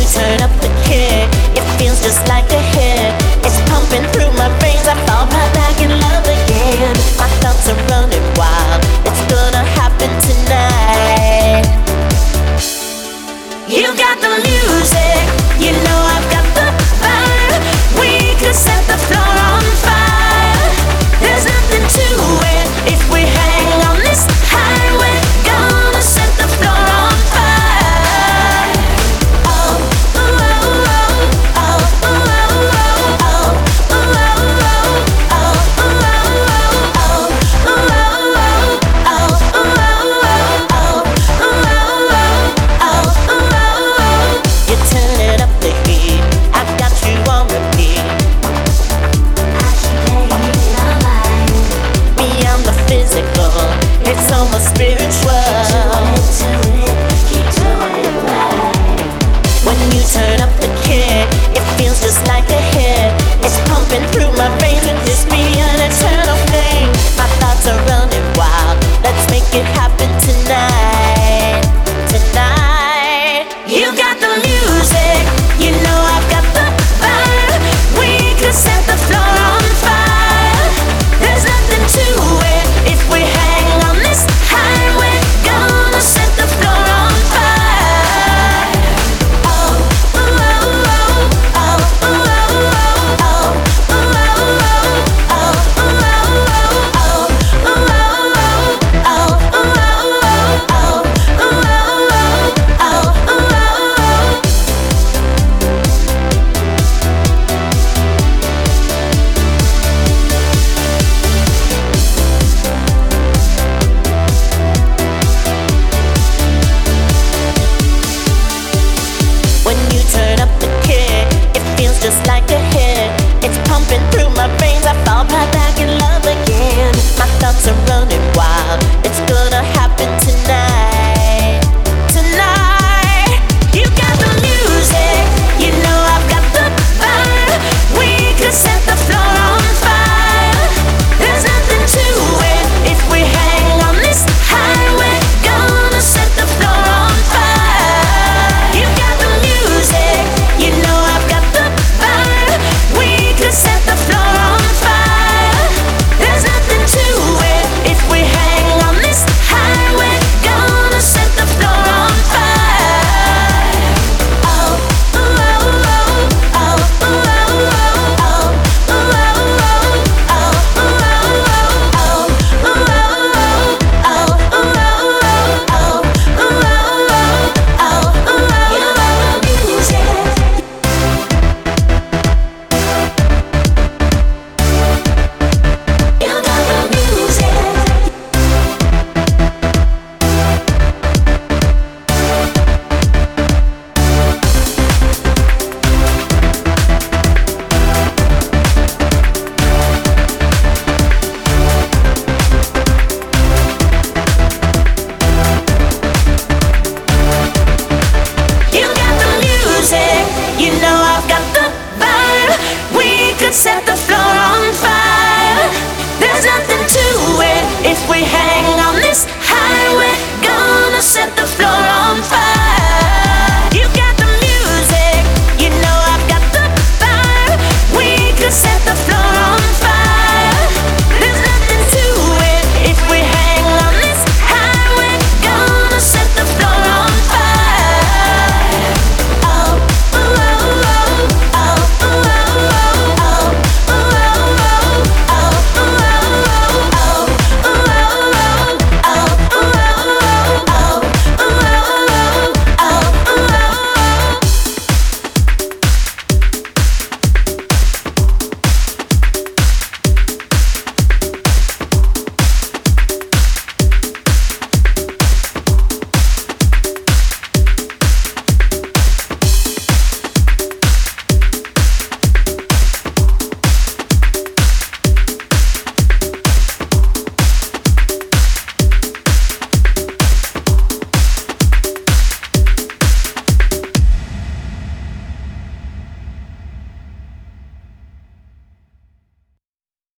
turn up the kick, it feels just like a hit. It's pumping through my veins, I fall right back in love again. My thoughts are running wild, it's gonna happen tonight. You got the music, you know I've got the fire. We could set the floor on fire. There's nothing to it if we hang on this highway. Gonna set the floor on fire. Oh, oh, oh, oh, oh, oh, oh, oh, oh, you turn it up the heat, I got you on repeat. Beyond the physical, it's almost spiritual. When you turn up the kick, it feels just like a hit. It's pumping through my veins and just be an eternal flame. My thoughts are running wild, let's make it happen tonight. Tonight, you got the music, you know I've got the fire. We could set the floor on fire. There's nothing to it if we hang on this highway. Gonna set the floor on fire. Oh, oh, oh, oh, oh, oh, oh, oh, oh, oh, when you turn up the kick, it feels just like a hit. It's pumping through my veins, I fall right back in love again. My thoughts are running wild, it's gonna happen tonight. Tonight, you got the music, you know I've got the fire. We could set the floor on fire. There's nothing to it if we hang on this highway. Gonna set the floor on fire. You got the music, you know I've got the fire. We could set the floor on fire. There's nothing to it if we hang on this highway. Gonna set the floor on fire. Oh, oh, oh, oh, oh, oh, oh, oh, set the